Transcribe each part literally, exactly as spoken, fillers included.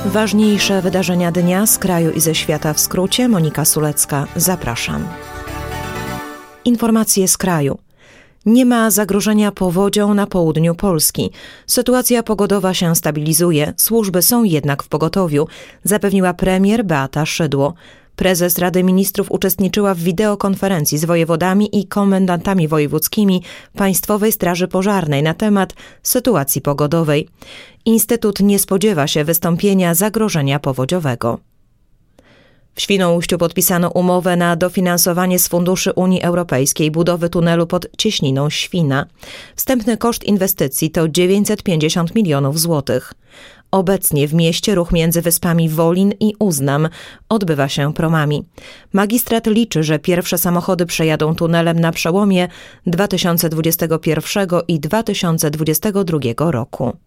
Ważniejsze wydarzenia dnia z kraju i ze świata w skrócie. Monika Sulecka, zapraszam. Informacje z kraju. Nie ma zagrożenia powodzią na południu Polski. Sytuacja pogodowa się stabilizuje, służby są jednak w pogotowiu, zapewniła premier Beata Szydło. Prezes Rady Ministrów uczestniczyła w wideokonferencji z wojewodami i komendantami wojewódzkimi Państwowej Straży Pożarnej na temat sytuacji pogodowej. Instytut nie spodziewa się wystąpienia zagrożenia powodziowego. W Świnoujściu podpisano umowę na dofinansowanie z funduszy Unii Europejskiej budowy tunelu pod Cieśniną Świna. Wstępny koszt inwestycji to dziewięćset pięćdziesiąt milionów złotych. Obecnie w mieście ruch między wyspami Wolin i Uznam odbywa się promami. Magistrat liczy, że pierwsze samochody przejadą tunelem na przełomie dwa tysiące dwudziestego pierwszego i dwa tysiące dwudziestego drugiego roku.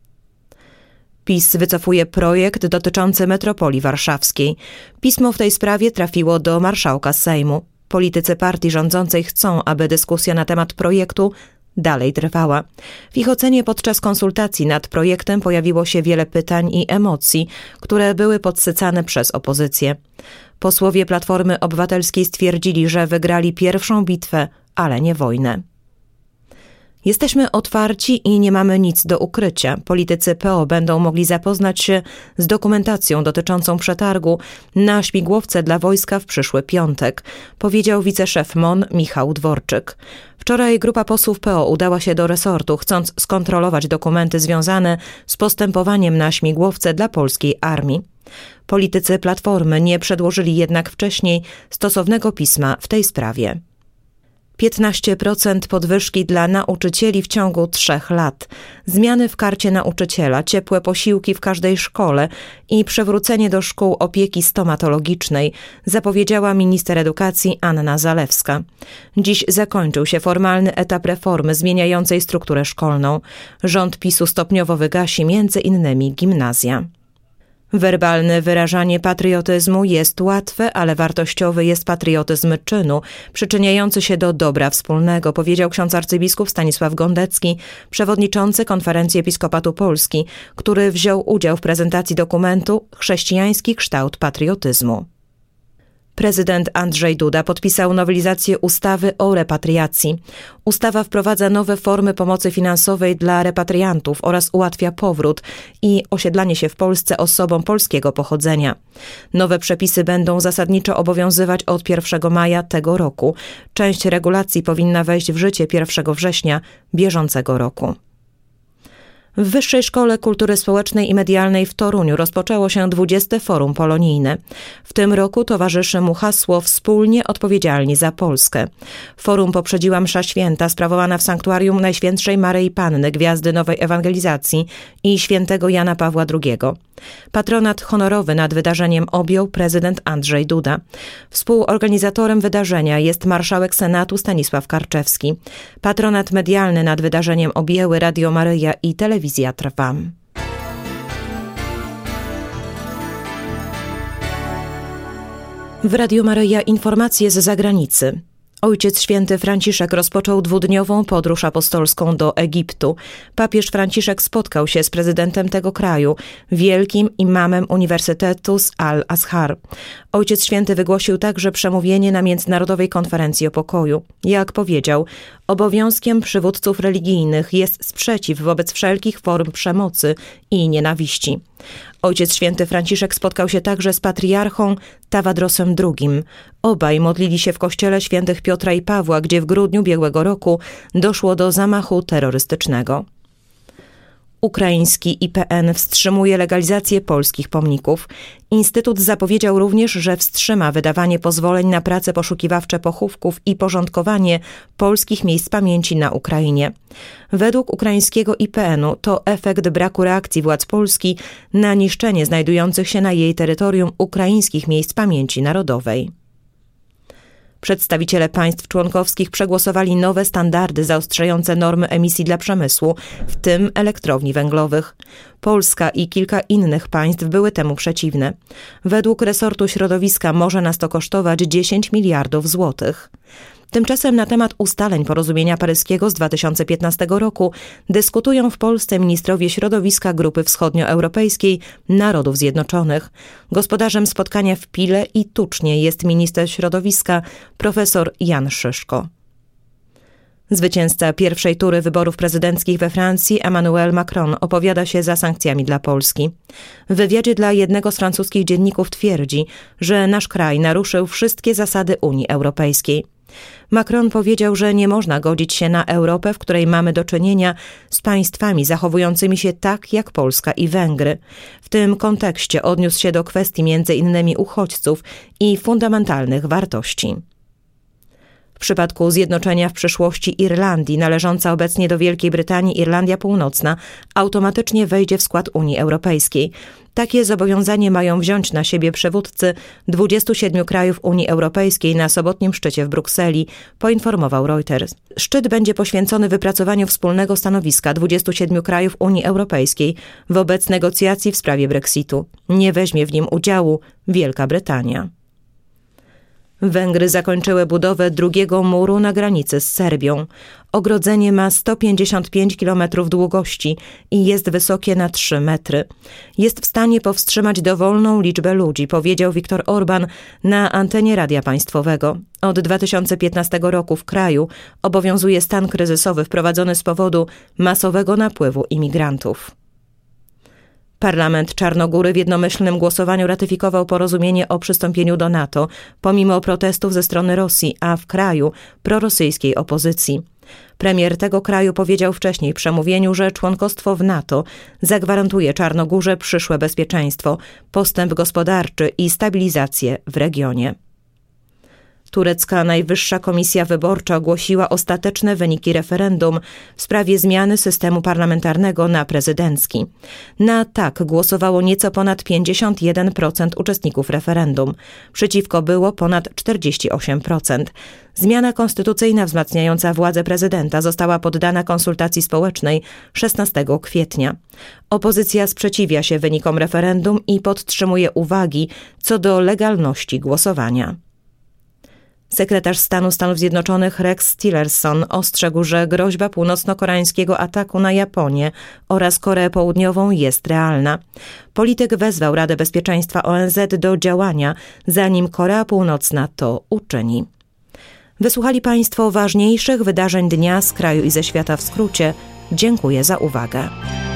PiS wycofuje projekt dotyczący metropolii warszawskiej. Pismo w tej sprawie trafiło do marszałka Sejmu. Politycy partii rządzącej chcą, aby dyskusja na temat projektu dalej trwała. W ich ocenie podczas konsultacji nad projektem pojawiło się wiele pytań i emocji, które były podsycane przez opozycję. Posłowie Platformy Obywatelskiej stwierdzili, że wygrali pierwszą bitwę, ale nie wojnę. Jesteśmy otwarci i nie mamy nic do ukrycia. Politycy P O będą mogli zapoznać się z dokumentacją dotyczącą przetargu na śmigłowce dla wojska w przyszły piątek, powiedział wiceszef M O N Michał Dworczyk. Wczoraj grupa posłów P O udała się do resortu, chcąc skontrolować dokumenty związane z postępowaniem na śmigłowce dla polskiej armii. Politycy Platformy nie przedłożyli jednak wcześniej stosownego pisma w tej sprawie. piętnaście procent podwyżki dla nauczycieli w ciągu trzech lat, zmiany w karcie nauczyciela, ciepłe posiłki w każdej szkole i przywrócenie do szkół opieki stomatologicznej, zapowiedziała minister edukacji Anna Zalewska. Dziś zakończył się formalny etap reformy zmieniającej strukturę szkolną. Rząd PiSu stopniowo wygasi między innymi gimnazja. Werbalne wyrażanie patriotyzmu jest łatwe, ale wartościowy jest patriotyzm czynu, przyczyniający się do dobra wspólnego, powiedział ksiądz arcybiskup Stanisław Gondecki, przewodniczący Konferencji Episkopatu Polski, który wziął udział w prezentacji dokumentu Chrześcijański kształt patriotyzmu. Prezydent Andrzej Duda podpisał nowelizację ustawy o repatriacji. Ustawa wprowadza nowe formy pomocy finansowej dla repatriantów oraz ułatwia powrót i osiedlanie się w Polsce osobom polskiego pochodzenia. Nowe przepisy będą zasadniczo obowiązywać od pierwszego maja tego roku. Część regulacji powinna wejść w życie pierwszego września bieżącego roku. W Wyższej Szkole Kultury Społecznej i Medialnej w Toruniu rozpoczęło się dwudzieste Forum Polonijne. W tym roku towarzyszy mu hasło Wspólnie odpowiedzialni za Polskę. Forum poprzedziła msza święta sprawowana w sanktuarium Najświętszej Maryi Panny Gwiazdy Nowej Ewangelizacji i świętego Jana Pawła drugiego. Patronat honorowy nad wydarzeniem objął prezydent Andrzej Duda. Współorganizatorem wydarzenia jest marszałek Senatu Stanisław Karczewski. Patronat medialny nad wydarzeniem objęły Radio Maryja i Telewizja Trwam. W Radiu Maryja informacje z zagranicy. Ojciec Święty Franciszek rozpoczął dwudniową podróż apostolską do Egiptu. Papież Franciszek spotkał się z prezydentem tego kraju, wielkim imamem Uniwersytetu z Al-Azhar. Ojciec Święty wygłosił także przemówienie na Międzynarodowej Konferencji o Pokoju. Jak powiedział, obowiązkiem przywódców religijnych jest sprzeciw wobec wszelkich form przemocy i nienawiści. Ojciec Święty Franciszek spotkał się także z patriarchą Tawadrosem drugim. Obaj modlili się w kościele świętych Piotra i Pawła, gdzie w grudniu ubiegłego roku doszło do zamachu terrorystycznego. Ukraiński I P N wstrzymuje legalizację polskich pomników. Instytut zapowiedział również, że wstrzyma wydawanie pozwoleń na prace poszukiwawcze pochówków i porządkowanie polskich miejsc pamięci na Ukrainie. Według ukraińskiego I P N u to efekt braku reakcji władz Polski na niszczenie znajdujących się na jej terytorium ukraińskich miejsc pamięci narodowej. Przedstawiciele państw członkowskich przegłosowali nowe standardy zaostrzające normy emisji dla przemysłu, w tym elektrowni węglowych. Polska i kilka innych państw były temu przeciwne. Według resortu środowiska może nas to kosztować dziesięć miliardów złotych. Tymczasem na temat ustaleń porozumienia paryskiego z dwa tysiące piętnastego roku dyskutują w Polsce ministrowie środowiska Grupy Wschodnioeuropejskiej Narodów Zjednoczonych. Gospodarzem spotkania w Pile i Tucznie jest minister środowiska profesor Jan Szyszko. Zwycięzca pierwszej tury wyborów prezydenckich we Francji, Emmanuel Macron, opowiada się za sankcjami dla Polski. W wywiadzie dla jednego z francuskich dzienników twierdzi, że nasz kraj naruszył wszystkie zasady Unii Europejskiej. Macron powiedział, że nie można godzić się na Europę, w której mamy do czynienia z państwami zachowującymi się tak jak Polska i Węgry. W tym kontekście odniósł się do kwestii między innymi uchodźców i fundamentalnych wartości. W przypadku zjednoczenia w przyszłości Irlandii, należąca obecnie do Wielkiej Brytanii, Irlandia Północna automatycznie wejdzie w skład Unii Europejskiej. Takie zobowiązanie mają wziąć na siebie przywódcy dwudziestu siedmiu krajów Unii Europejskiej na sobotnim szczycie w Brukseli, poinformował Reuters. Szczyt będzie poświęcony wypracowaniu wspólnego stanowiska dwudziestu siedmiu krajów Unii Europejskiej wobec negocjacji w sprawie Brexitu. Nie weźmie w nim udziału Wielka Brytania. Węgry zakończyły budowę drugiego muru na granicy z Serbią. Ogrodzenie ma sto pięćdziesiąt pięć kilometrów długości i jest wysokie na trzy metry. Jest w stanie powstrzymać dowolną liczbę ludzi, powiedział Viktor Orban na antenie Radia Państwowego. Od dwa tysiące piętnastego roku w kraju obowiązuje stan kryzysowy wprowadzony z powodu masowego napływu imigrantów. Parlament Czarnogóry w jednomyślnym głosowaniu ratyfikował porozumienie o przystąpieniu do NATO, pomimo protestów ze strony Rosji, a w kraju prorosyjskiej opozycji. Premier tego kraju powiedział wcześniej w przemówieniu, że członkostwo w NATO zagwarantuje Czarnogórze przyszłe bezpieczeństwo, postęp gospodarczy i stabilizację w regionie. Turecka Najwyższa Komisja Wyborcza ogłosiła ostateczne wyniki referendum w sprawie zmiany systemu parlamentarnego na prezydencki. Na tak głosowało nieco ponad pięćdziesiąt jeden procent uczestników referendum. Przeciwko było ponad czterdzieści osiem procent. Zmiana konstytucyjna wzmacniająca władzę prezydenta została poddana konsultacji społecznej szesnastego kwietnia. Opozycja sprzeciwia się wynikom referendum i podtrzymuje uwagi co do legalności głosowania. Sekretarz stanu Stanów Zjednoczonych Rex Tillerson ostrzegł, że groźba północno-koreańskiego ataku na Japonię oraz Koreę Południową jest realna. Polityk wezwał Radę Bezpieczeństwa O N Z do działania, zanim Korea Północna to uczyni. Wysłuchali Państwo ważniejszych wydarzeń dnia z kraju i ze świata w skrócie. Dziękuję za uwagę.